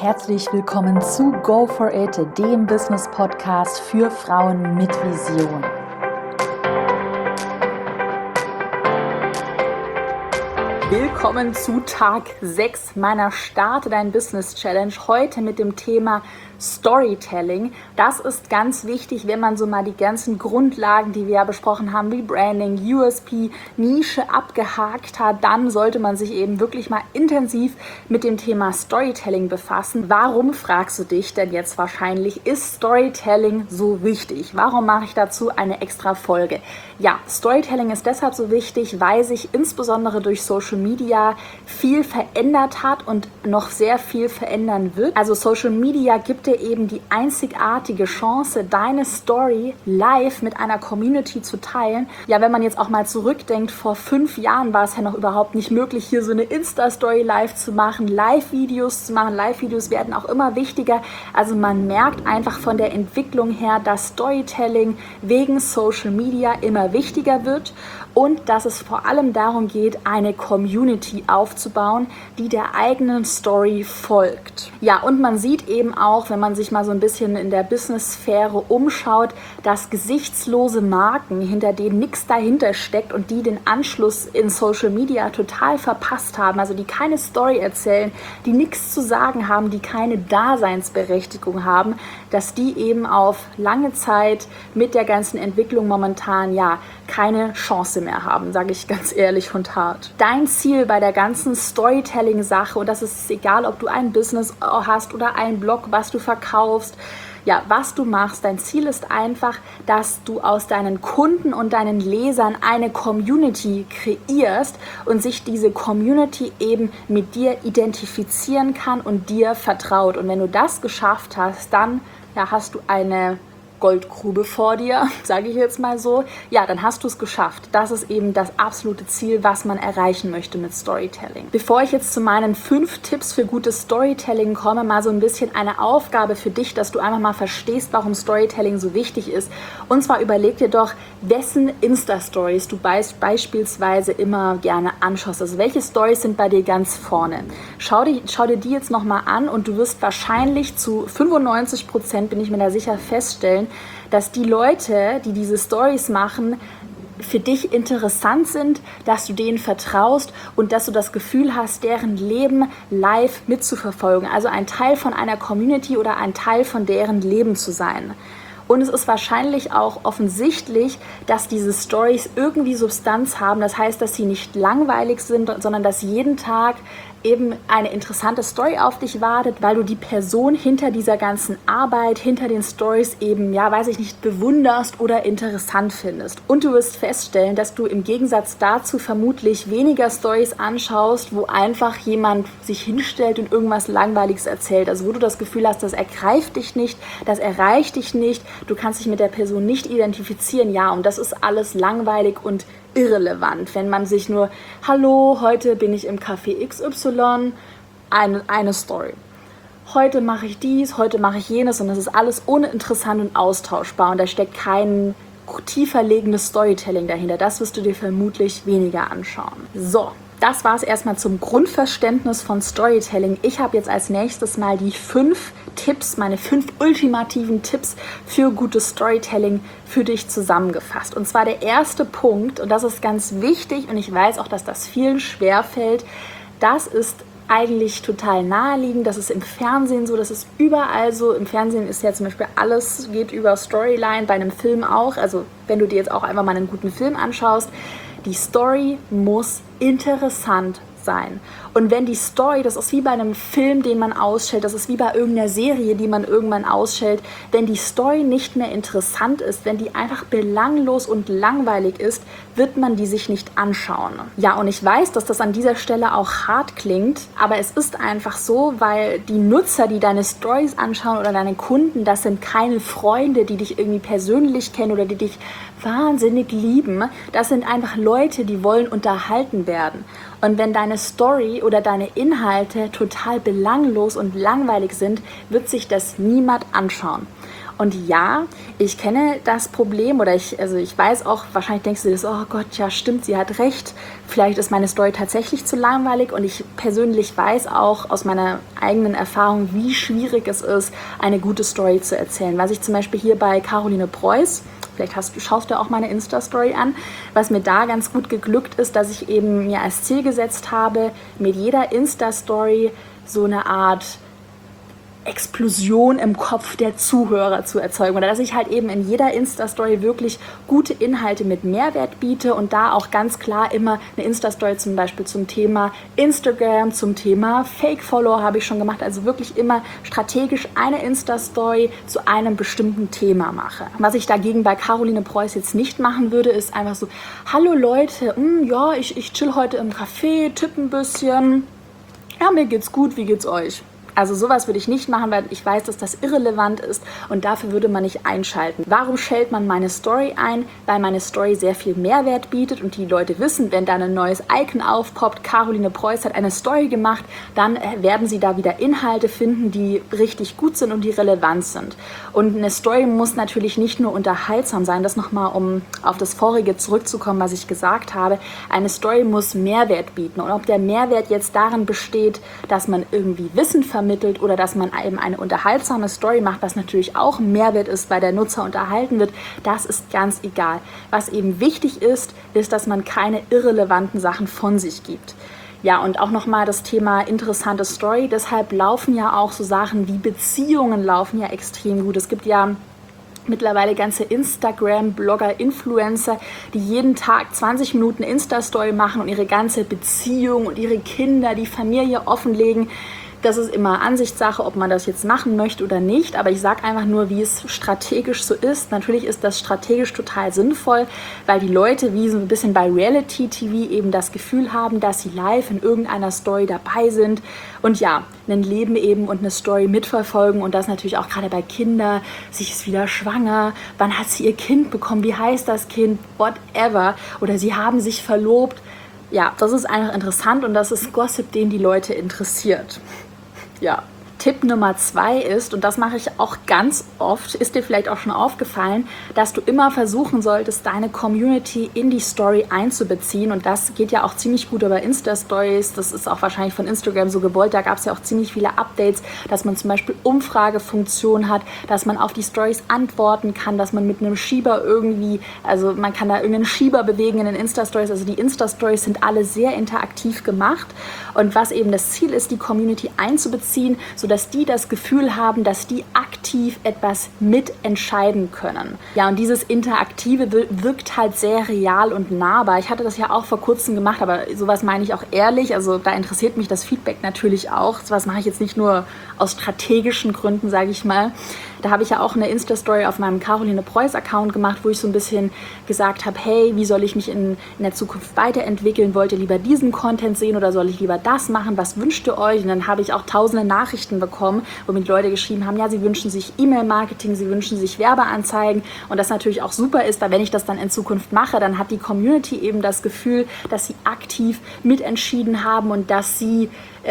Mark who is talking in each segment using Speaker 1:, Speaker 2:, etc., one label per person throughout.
Speaker 1: Herzlich willkommen zu Go For It, dem Business-Podcast für Frauen mit Vision. Willkommen zu Tag 6 meiner Starte Dein Business Challenge. Heute mit dem Thema Storytelling. Das ist ganz wichtig, wenn man so mal die ganzen Grundlagen, die wir ja besprochen haben, wie Branding, USP, Nische abgehakt hat, dann sollte man sich eben wirklich mal intensiv mit dem Thema Storytelling befassen. Warum, fragst du dich denn jetzt wahrscheinlich, ist Storytelling so wichtig? Warum mache ich dazu eine extra Folge? Ja, Storytelling ist deshalb so wichtig, weil sich insbesondere durch Social Media viel verändert hat und noch sehr viel verändern wird. Also Social Media gibt dir eben die einzigartige Chance, deine Story live mit einer Community zu teilen. Ja, wenn man jetzt auch mal zurückdenkt, vor 5 Jahren war es ja noch überhaupt nicht möglich, hier so eine Insta-Story live zu machen, Live-Videos zu machen. Live-Videos werden auch immer wichtiger. Also man merkt einfach von der Entwicklung her, dass Storytelling wegen Social Media immer wichtiger wird und dass es vor allem darum geht, eine Community aufzubauen, die der eigenen Story folgt. Ja, und man sieht eben auch, wenn man sich mal so ein bisschen in der Business-Sphäre umschaut, dass gesichtslose Marken, hinter denen nichts dahinter steckt und die den Anschluss in Social Media total verpasst haben, also die keine Story erzählen, die nichts zu sagen haben, die keine Daseinsberechtigung haben, dass die eben auf lange Zeit mit der ganzen Entwicklung momentan ja keine Chance mehr haben, sage ich ganz ehrlich und hart. Dein Ziel bei der ganzen Storytelling-Sache, und das ist egal, ob du ein Business hast oder einen Blog, was du verkaufst, ja, was du machst, dein Ziel ist einfach, dass du aus deinen Kunden und deinen Lesern eine Community kreierst und sich diese Community eben mit dir identifizieren kann und dir vertraut. Und wenn du das geschafft hast, dann hast du eine Goldgrube vor dir, sage ich jetzt mal so, ja, dann hast du es geschafft. Das ist eben das absolute Ziel, was man erreichen möchte mit Storytelling. Bevor ich jetzt zu meinen 5 Tipps für gutes Storytelling komme, mal so ein bisschen eine Aufgabe für dich, dass du einfach mal verstehst, warum Storytelling so wichtig ist. Und zwar überleg dir doch, wessen Insta-Stories du beispielsweise immer gerne anschaust. Also welche Stories sind bei dir ganz vorne? Schau dir die jetzt nochmal an und du wirst wahrscheinlich zu 95%, bin ich mir da sicher, feststellen, dass die Leute, die diese Stories machen, für dich interessant sind, dass du denen vertraust und dass du das Gefühl hast, deren Leben live mitzuverfolgen. Also ein Teil von einer Community oder ein Teil von deren Leben zu sein. Und es ist wahrscheinlich auch offensichtlich, dass diese Stories irgendwie Substanz haben. Das heißt, dass sie nicht langweilig sind, sondern dass jeden Tag eben eine interessante Story auf dich wartet, weil du die Person hinter dieser ganzen Arbeit, hinter den Stories eben, bewunderst oder interessant findest. Und du wirst feststellen, dass du im Gegensatz dazu vermutlich weniger Stories anschaust, wo einfach jemand sich hinstellt und irgendwas Langweiliges erzählt. Also wo du das Gefühl hast, das ergreift dich nicht, das erreicht dich nicht, du kannst dich mit der Person nicht identifizieren. Ja, und das ist alles langweilig und irrelevant, wenn man sich nur, hallo, heute bin ich im Café XY, eine Story. Heute mache ich dies, heute mache ich jenes und das ist alles uninteressant und austauschbar und da steckt kein tiefer liegendes Storytelling dahinter. Das wirst du dir vermutlich weniger anschauen. So, das war es erstmal zum Grundverständnis von Storytelling. Ich habe jetzt als nächstes mal die 5 Tipps, meine 5 ultimativen Tipps für gutes Storytelling für dich zusammengefasst. Und zwar der erste Punkt, und das ist ganz wichtig und ich weiß auch, dass das vielen schwerfällt, das ist eigentlich total naheliegend, das ist im Fernsehen so, das ist überall so. Im Fernsehen ist ja zum Beispiel alles, geht über Storyline, bei einem Film auch. Also wenn du dir jetzt auch einfach mal einen guten Film anschaust, die Story muss interessant sein. Und wenn die Story, das ist wie bei einem Film, den man ausstellt, das ist wie bei irgendeiner Serie, die man irgendwann ausstellt, wenn die Story nicht mehr interessant ist, wenn die einfach belanglos und langweilig ist, wird man die sich nicht anschauen. Ja, und ich weiß, dass das an dieser Stelle auch hart klingt, aber es ist einfach so, weil die Nutzer, die deine Stories anschauen oder deine Kunden, das sind keine Freunde, die dich irgendwie persönlich kennen oder die dich wahnsinnig lieben. Das sind einfach Leute, die wollen unterhalten werden. Und wenn deine Story oder deine Inhalte total belanglos und langweilig sind, wird sich das niemand anschauen. Und ja, ich kenne das Problem oder ich weiß auch, wahrscheinlich denkst du dir das, oh Gott, ja stimmt, sie hat recht. Vielleicht ist meine Story tatsächlich zu langweilig und ich persönlich weiß auch aus meiner eigenen Erfahrung, wie schwierig es ist, eine gute Story zu erzählen. Was ich zum Beispiel hier bei Caroline Preuß, vielleicht schaust du auch meine Insta-Story an, was mir da ganz gut geglückt ist, dass ich eben mir als Ziel gesetzt habe, mit jeder Insta-Story so eine Art Explosion im Kopf der Zuhörer zu erzeugen oder dass ich halt eben in jeder Insta-Story wirklich gute Inhalte mit Mehrwert biete und da auch ganz klar immer eine Insta-Story zum Beispiel zum Thema Instagram, zum Thema Fake-Follower habe ich schon gemacht, also wirklich immer strategisch eine Insta-Story zu einem bestimmten Thema mache. Was ich dagegen bei Caroline Preuß jetzt nicht machen würde, ist einfach so, hallo Leute, ja, ich chill heute im Café, tippe ein bisschen, ja, mir geht's gut, wie geht's euch? Also sowas würde ich nicht machen, weil ich weiß, dass das irrelevant ist und dafür würde man nicht einschalten. Warum stellt man meine Story ein? Weil meine Story sehr viel Mehrwert bietet und die Leute wissen, wenn da ein neues Icon aufpoppt, Caroline Preuß hat eine Story gemacht, dann werden sie da wieder Inhalte finden, die richtig gut sind und die relevant sind. Und eine Story muss natürlich nicht nur unterhaltsam sein, das nochmal, um auf das vorige zurückzukommen, was ich gesagt habe. Eine Story muss Mehrwert bieten und ob der Mehrwert jetzt darin besteht, dass man irgendwie Wissen vermittelt oder dass man eben eine unterhaltsame Story macht, was natürlich auch ein Mehrwert ist, weil der Nutzer unterhalten wird, das ist ganz egal. Was eben wichtig ist, dass man keine irrelevanten Sachen von sich gibt. Ja, und auch nochmal das Thema interessante Story. Deshalb laufen ja auch so Sachen wie Beziehungen laufen ja extrem gut. Es gibt ja mittlerweile ganze Instagram-Blogger, Influencer, die jeden Tag 20 Minuten Insta-Story machen und ihre ganze Beziehung und ihre Kinder, die Familie offenlegen. Das ist immer Ansichtssache, ob man das jetzt machen möchte oder nicht, aber ich sage einfach nur, wie es strategisch so ist. Natürlich ist das strategisch total sinnvoll, weil die Leute wie so ein bisschen bei Reality-TV eben das Gefühl haben, dass sie live in irgendeiner Story dabei sind und ja, ein Leben eben und eine Story mitverfolgen und das natürlich auch gerade bei Kindern, sie ist wieder schwanger, wann hat sie ihr Kind bekommen, wie heißt das Kind, whatever, oder sie haben sich verlobt. Ja, das ist einfach interessant und das ist Gossip, den die Leute interessiert. Ja. Tipp Nummer 2 ist, und das mache ich auch ganz oft, ist dir vielleicht auch schon aufgefallen, dass du immer versuchen solltest, deine Community in die Story einzubeziehen. Und das geht ja auch ziemlich gut über Insta-Stories. Das ist auch wahrscheinlich von Instagram so gewollt. Da gab es ja auch ziemlich viele Updates, dass man zum Beispiel Umfragefunktion hat, dass man auf die Stories antworten kann, dass man mit einem Schieber irgendwie, also man kann da irgendeinen Schieber bewegen in den Insta-Stories. Also die Insta-Stories sind alle sehr interaktiv gemacht. Und was eben das Ziel ist, die Community einzubeziehen, sodass die das Gefühl haben, dass die aktiv etwas mitentscheiden können. Ja, und dieses Interaktive wirkt halt sehr real und nahbar. Ich hatte das ja auch vor kurzem gemacht, aber sowas meine ich auch ehrlich. Also da interessiert mich das Feedback natürlich auch. Sowas mache ich jetzt nicht nur aus strategischen Gründen, sage ich mal. Da habe ich ja auch eine Insta-Story auf meinem Caroline Preuß-Account gemacht, wo ich so ein bisschen gesagt habe, hey, wie soll ich mich in der Zukunft weiterentwickeln? Wollt ihr lieber diesen Content sehen oder soll ich lieber das machen? Was wünscht ihr euch? Und dann habe ich auch tausende Nachrichten bekommen, womit Leute geschrieben haben, ja, sie wünschen sich E-Mail-Marketing, sie wünschen sich Werbeanzeigen und das natürlich auch super ist, weil wenn ich das dann in Zukunft mache, dann hat die Community eben das Gefühl, dass sie aktiv mitentschieden haben und dass sie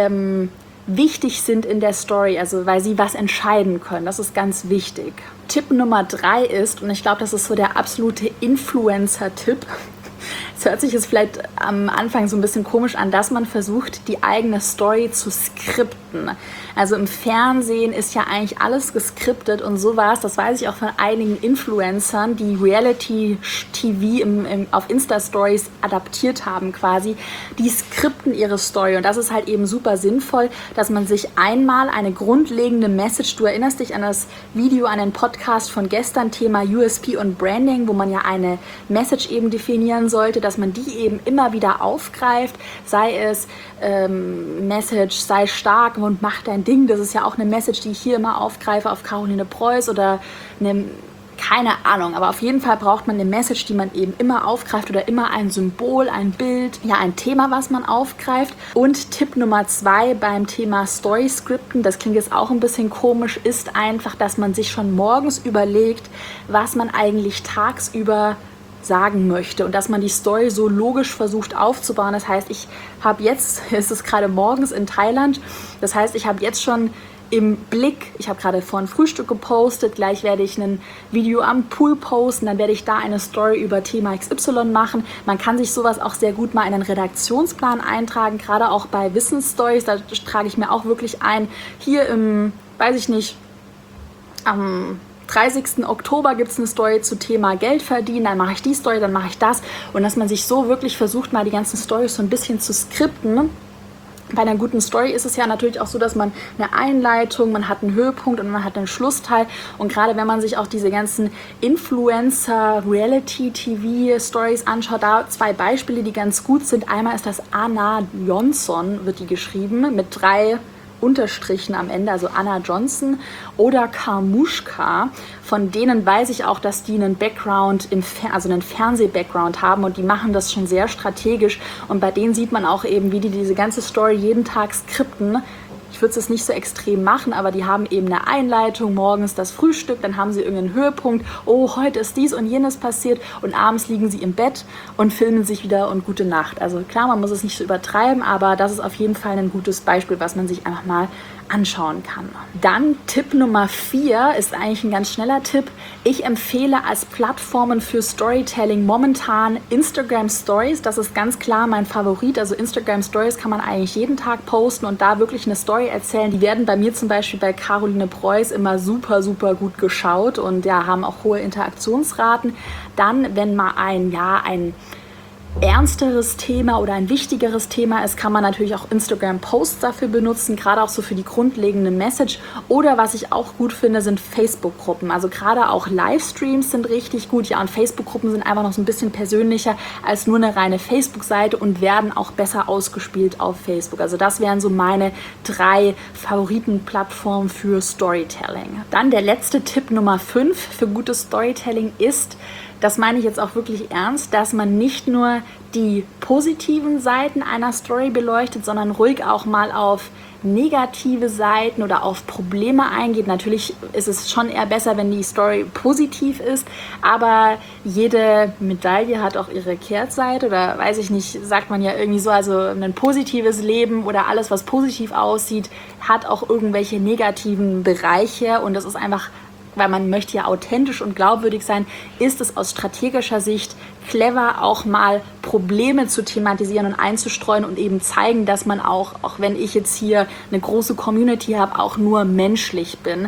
Speaker 1: wichtig sind in der Story, also weil sie was entscheiden können. Das ist ganz wichtig. Tipp Nummer 3 ist, und ich glaube, das ist so der absolute Influencer-Tipp, es hört sich jetzt vielleicht am Anfang so ein bisschen komisch an, dass man versucht, die eigene Story zu skripten. Also im Fernsehen ist ja eigentlich alles geskriptet und so war es, das weiß ich auch von einigen Influencern, die Reality-TV auf Insta-Stories adaptiert haben quasi, die skripten ihre Story und das ist halt eben super sinnvoll, dass man sich einmal eine grundlegende Message, du erinnerst dich an das Video, an den Podcast von gestern, Thema USP und Branding, wo man ja eine Message eben definieren sollte, dass man die eben immer wieder aufgreift, sei es Message, sei stark und mach dein Ding. Das ist ja auch eine Message, die ich hier immer aufgreife auf Caroline Preuß oder keine Ahnung, aber auf jeden Fall braucht man eine Message, die man eben immer aufgreift oder immer ein Symbol, ein Bild, ja ein Thema, was man aufgreift. Und Tipp Nummer 2 beim Thema Story-Skripten, das klingt jetzt auch ein bisschen komisch, ist einfach, dass man sich schon morgens überlegt, was man eigentlich tagsüber sagen möchte und dass man die Story so logisch versucht aufzubauen. Das heißt, ich habe jetzt, es ist gerade morgens in Thailand, das heißt, ich habe jetzt schon im Blick. Ich habe gerade vorhin Frühstück gepostet, gleich werde ich ein Video am Pool posten, dann werde ich da eine Story über Thema XY machen. Man kann sich sowas auch sehr gut mal in einen Redaktionsplan eintragen, gerade auch bei Wissensstories, da trage ich mir auch wirklich ein, hier im, weiß ich nicht, am 30. Oktober gibt es eine Story zu Thema Geld verdienen, dann mache ich die Story, dann mache ich das und dass man sich so wirklich versucht, mal die ganzen Storys so ein bisschen zu skripten. Bei einer guten Story ist es ja natürlich auch so, dass man eine Einleitung, man hat einen Höhepunkt und man hat einen Schlussteil. Und gerade wenn man sich auch diese ganzen Influencer, Reality-TV-Stories anschaut, da 2 Beispiele, die ganz gut sind. Einmal ist das Anna Johnson, wird die geschrieben, mit 3 Unterstrichen am Ende, also Anna Johnson oder Karmushka. Von denen weiß ich auch, dass die einen Background, also einen Fernseh-Background haben und die machen das schon sehr strategisch und bei denen sieht man auch eben, wie die diese ganze Story jeden Tag skripten. Ich würde es nicht so extrem machen, aber die haben eben eine Einleitung, morgens das Frühstück, dann haben sie irgendeinen Höhepunkt, oh, heute ist dies und jenes passiert und abends liegen sie im Bett und filmen sich wieder und gute Nacht. Also klar, man muss es nicht so übertreiben, aber das ist auf jeden Fall ein gutes Beispiel, was man sich einfach mal anschauen kann. Dann Tipp Nummer 4 ist eigentlich ein ganz schneller Tipp. Ich empfehle als Plattformen für Storytelling momentan Instagram Stories. Das ist ganz klar mein Favorit. Also Instagram Stories kann man eigentlich jeden Tag posten und da wirklich eine Story erzählen. Die werden bei mir zum Beispiel bei Caroline Preuß immer super, super gut geschaut und ja, haben auch hohe Interaktionsraten. Dann, wenn mal ein ernsteres Thema oder ein wichtigeres Thema ist, kann man natürlich auch Instagram-Posts dafür benutzen, gerade auch so für die grundlegende Message. Oder was ich auch gut finde, sind Facebook-Gruppen. Also gerade auch Livestreams sind richtig gut. Ja, und Facebook-Gruppen sind einfach noch so ein bisschen persönlicher als nur eine reine Facebook-Seite und werden auch besser ausgespielt auf Facebook. Also das wären so meine 3 Favoritenplattformen für Storytelling. Dann der letzte Tipp Nummer 5 für gutes Storytelling ist, das meine ich jetzt auch wirklich ernst, dass man nicht nur die positiven Seiten einer Story beleuchtet, sondern ruhig auch mal auf negative Seiten oder auf Probleme eingeht. Natürlich ist es schon eher besser, wenn die Story positiv ist, aber jede Medaille hat auch ihre Kehrseite oder weiß ich nicht, sagt man ja irgendwie so, also ein positives Leben oder alles, was positiv aussieht, hat auch irgendwelche negativen Bereiche und das ist einfach, weil man möchte ja authentisch und glaubwürdig sein, ist es aus strategischer Sicht clever, auch mal Probleme zu thematisieren und einzustreuen und eben zeigen, dass man auch wenn ich jetzt hier eine große Community habe, auch nur menschlich bin.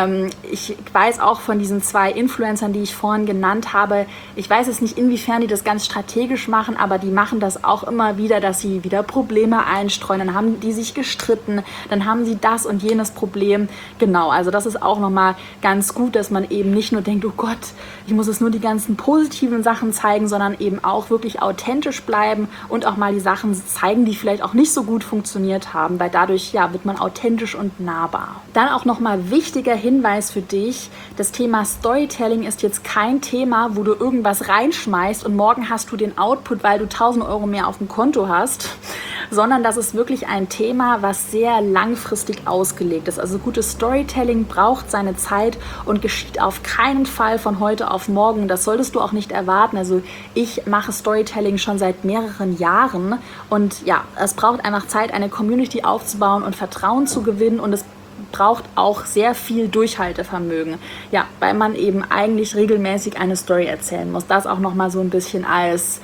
Speaker 1: Ich weiß auch von diesen 2 Influencern, die ich vorhin genannt habe, ich weiß es nicht, inwiefern die das ganz strategisch machen, aber die machen das auch immer wieder, dass sie wieder Probleme einstreuen, dann haben die sich gestritten, dann haben sie das und jenes Problem. Genau, also das ist auch nochmal ganz gut, dass man eben nicht nur denkt, oh Gott, ich muss jetzt nur die ganzen positiven Sachen zeigen, sondern eben auch wirklich authentisch bleiben und auch mal die Sachen zeigen, die vielleicht auch nicht so gut funktioniert haben, weil dadurch ja, wird man authentisch und nahbar. Dann auch nochmal wichtiger Hinweis für dich, das Thema Storytelling ist jetzt kein Thema, wo du irgendwas reinschmeißt und morgen hast du den Output, weil du 1.000 Euro mehr auf dem Konto hast, sondern das ist wirklich ein Thema, was sehr langfristig ausgelegt ist. Also gutes Storytelling braucht seine Zeit und geschieht auf keinen Fall von heute auf morgen. Das solltest du auch nicht erwarten. Also ich mache Storytelling schon seit mehreren Jahren und ja, es braucht einfach Zeit, eine Community aufzubauen und Vertrauen zu gewinnen und es braucht auch sehr viel Durchhaltevermögen. Ja, weil man eben eigentlich regelmäßig eine Story erzählen muss. Das auch nochmal so ein bisschen als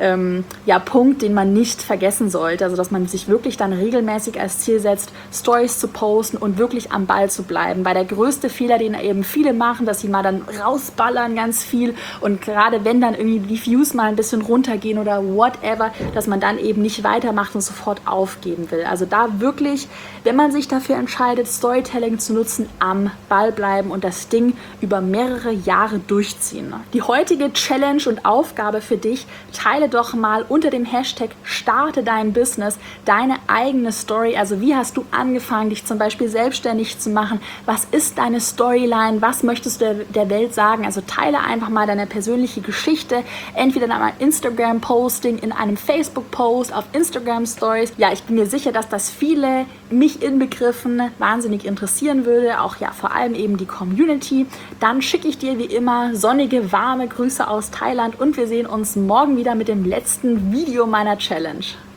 Speaker 1: Punkt, den man nicht vergessen sollte. Also, dass man sich wirklich dann regelmäßig als Ziel setzt, Stories zu posten und wirklich am Ball zu bleiben. Weil der größte Fehler, den eben viele machen, dass sie mal dann rausballern ganz viel und gerade wenn dann irgendwie die Views mal ein bisschen runtergehen oder whatever, dass man dann eben nicht weitermacht und sofort aufgeben will. Also da wirklich, wenn man sich dafür entscheidet, Storytelling zu nutzen, am Ball bleiben und das Ding über mehrere Jahre durchziehen. Die heutige Challenge und Aufgabe für dich, teile doch mal unter dem Hashtag Starte dein Business deine eigene Story. Also wie hast du angefangen, dich zum Beispiel selbstständig zu machen? Was ist deine Storyline? Was möchtest du der Welt sagen? Also teile einfach mal deine persönliche Geschichte, entweder in einem Instagram-Posting, in einem Facebook-Post, auf Instagram-Stories. Ja, ich bin mir sicher, dass das viele, mich inbegriffen, wahnsinnig interessieren würde. Auch ja, vor allem eben die Community. Dann schicke ich dir wie immer sonnige, warme Grüße aus Thailand und wir sehen uns morgen wieder mit dem letzten Video meiner Challenge.